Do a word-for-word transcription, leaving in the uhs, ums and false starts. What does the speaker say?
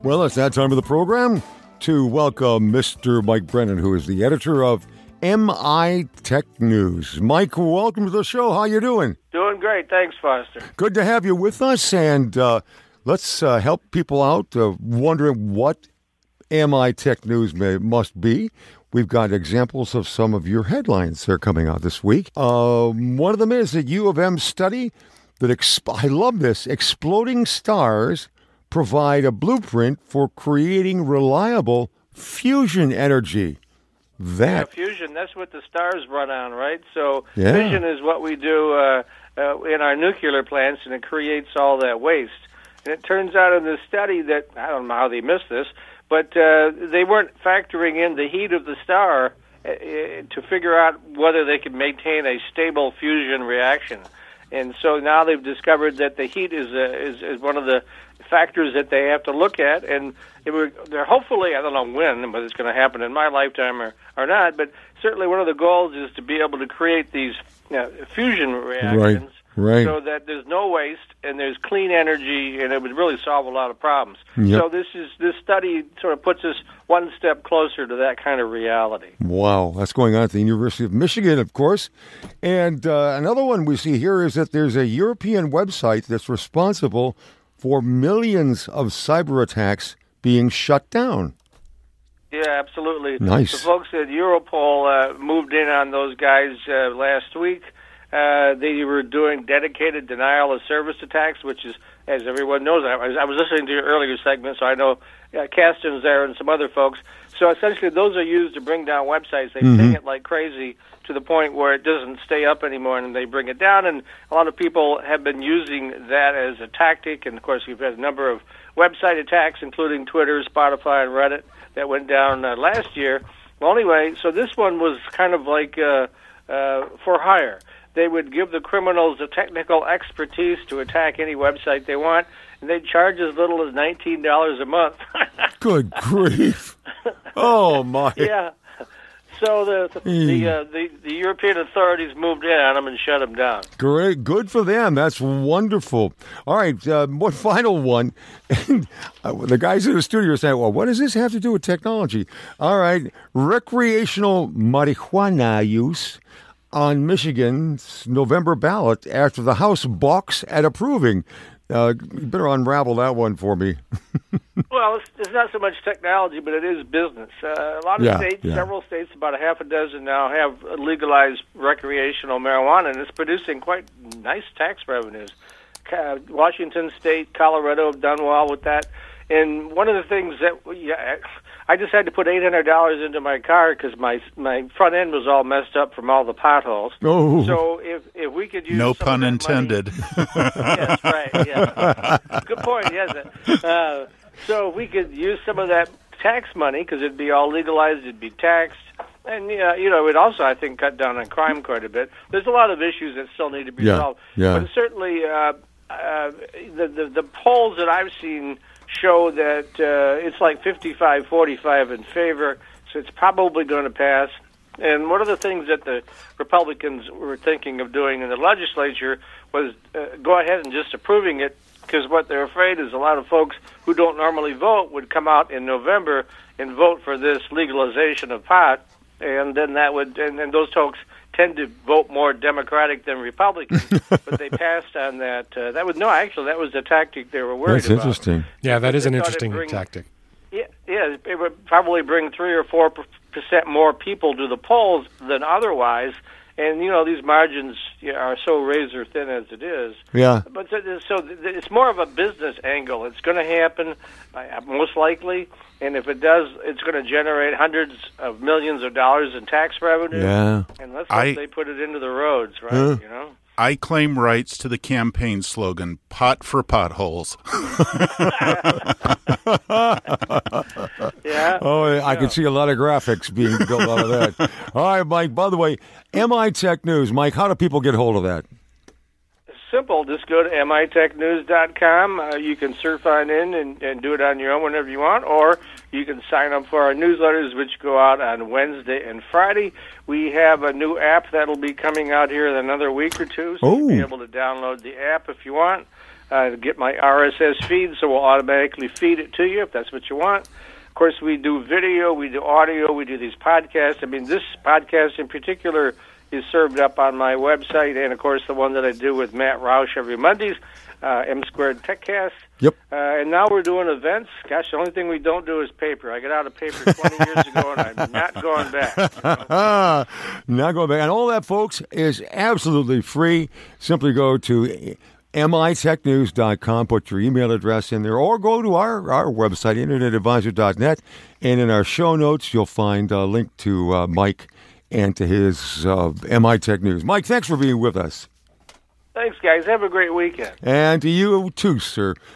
Well, it's that time of the program to welcome Mister Mike Brennan, who is the editor of M I Tech News. Mike, welcome to the show. How you doing? Doing great. Thanks, Foster. Good to have you with us, and uh, let's uh, help people out uh, wondering what M I Tech News may, must be. We've got examples of some of your headlines that are coming out this week. Uh, one of them is a U of M study that, exp- I love this, exploding stars provide a blueprint for creating reliable fusion energy. That yeah, fusion, that's what the stars run on, right? So yeah. fission is what we do uh, uh, in our nuclear plants, and it creates all that waste. And it turns out in this study that, I don't know how they missed this, but uh, they weren't factoring in the heat of the star uh, to figure out whether they could maintain a stable fusion reaction. And so now they've discovered that the heat is, uh, is, is one of the factors that they have to look at, and it were, they're hopefully, I don't know when, whether it's going to happen in my lifetime or, or not, but certainly one of the goals is to be able to create these you know, fusion reactions right, right. so that there's no waste and there's clean energy, and it would really solve a lot of problems. Yep. So this is this study sort of puts us one step closer to that kind of reality. Wow, that's going on at the University of Michigan, of course. And uh, another one we see here is that there's a European website that's responsible for millions of cyber attacks being shut down. Yeah, absolutely. Nice. The folks at Europol uh, moved in on those guys uh, last week. Uh, they were doing dedicated denial of service attacks, which is, as everyone knows, I was, I was listening to your earlier segment, so I know uh, Caston's there and some other folks. So essentially, those are used to bring down websites. They mm-hmm. ping it like crazy to the point where it doesn't stay up anymore, and they bring it down. And a lot of people have been using that as a tactic. And, of course, we've had a number of website attacks, including Twitter, Spotify, and Reddit, that went down uh, last year. Well, anyway, so this one was kind of like uh, uh, for hire. They would give the criminals the technical expertise to attack any website they want, and they'd charge as little as nineteen dollars a month. Good grief. Oh, my. Yeah. So the the, the, uh, the the European authorities moved in on them and shut them down. Great, good for them. That's wonderful. All right, uh, one final one. uh, the guys in the studio are saying, "Well, what does this have to do with technology?" All right, recreational marijuana use on Michigan's November ballot after the House balks at approving. Uh, you better unravel that one for me. Well, it's, it's not so much technology, but it is business. Uh, a lot of yeah, states, yeah. several states, about a half a dozen now, have legalized recreational marijuana, and it's producing quite nice tax revenues. Uh, Washington State, Colorado have done well with that. And one of the things that yeah, I just had to put eight hundred dollars into my car because my my front end was all messed up from all the potholes. Oh. So if if we could use no some pun of that intended. Money, yeah, that's right. Yeah, good point. Yes. Uh, so if we could use some of that tax money because it'd be all legalized, it'd be taxed, and yeah, you know, it also I think cut down on crime quite a bit. There's a lot of issues that still need to be yeah, solved, yeah. but certainly uh, uh, the, the the polls that I've seen show that uh, it's like fifty-five forty-five in favor, so it's probably going to pass. And one of the things that the Republicans were thinking of doing in the legislature was uh, go ahead and just approving it, because what they're afraid is a lot of folks who don't normally vote would come out in November and vote for this legalization of pot, and then that would, and, and those folks tend to vote more Democratic than Republican, but they passed on that. Uh, that was no, actually, that was the tactic they were worried That's about. That's interesting. Yeah, that is they an interesting bring, tactic. Yeah, yeah, it would probably bring three or four percent more people to the polls than otherwise. And, you know, these margins are so razor thin as it is. Yeah. But so it's more of a business angle. It's going to happen, most likely. And if it does, it's going to generate hundreds of millions of dollars in tax revenue. Yeah. And let's hope I, they put it into the roads, right? Uh, you know? I claim rights to the campaign slogan, pot for potholes. Yeah. Oh, I yeah. can see a lot of graphics being built out of that. All right, Mike, by the way, M I Tech News. Mike, how do people get hold of that? Simple. Just go to M I tech news dot com. Uh, you can surf on in and, and do it on your own whenever you want, or you can sign up for our newsletters, which go out on Wednesday and Friday. We have a new app that'll be coming out here in another week or two, so oh. you'll be able to download the app if you want. uh, to get my R S S feed, so we'll automatically feed it to you if that's what you want. Of course, we do video, we do audio, we do these podcasts. I mean, this podcast in particular is served up on my website, and, of course, the one that I do with Matt Roush every Mondays, uh, M Squared TechCast. Yep. Uh, and now we're doing events. Gosh, the only thing we don't do is paper. I got out of paper twenty years ago, and I'm not going back. Not going back. And all that, folks, is absolutely free. Simply go to M I Tech News dot com, put your email address in there, or go to our, our website, internet advisor dot net, and in our show notes, you'll find a link to uh, Mike and to his uh, M I Tech News. Mike, thanks for being with us. Thanks, guys. Have a great weekend. And to you, too, sir.